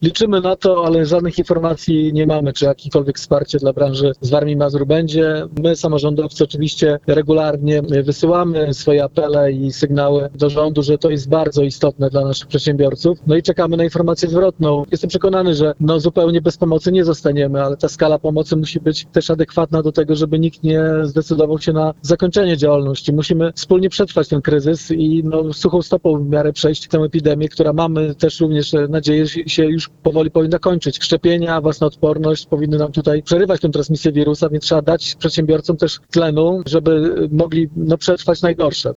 Liczymy na to, ale żadnych informacji nie mamy, czy jakiekolwiek wsparcie dla branży z Warmii i Mazur będzie. My, samorządowcy, oczywiście regularnie wysyłamy swoje apele i sygnały do rządu, że to jest bardzo istotne dla naszych przedsiębiorców. No i czekamy na informację zwrotną. Jestem przekonany, że zupełnie bez pomocy nie zostaniemy, ale ta skala pomocy musi być też adekwatna do tego, żeby nikt nie zdecydował się na zakończenie działalności. Musimy wspólnie przetrwać ten kryzys i suchą stopą w miarę przejść tę epidemię, która mamy też również nadzieję, że się już powoli powinna kończyć. Szczepienia, własna odporność powinny nam tutaj przerywać tę transmisję wirusa, więc trzeba dać przedsiębiorcom też tlenu, żeby mogli przetrwać najgorsze.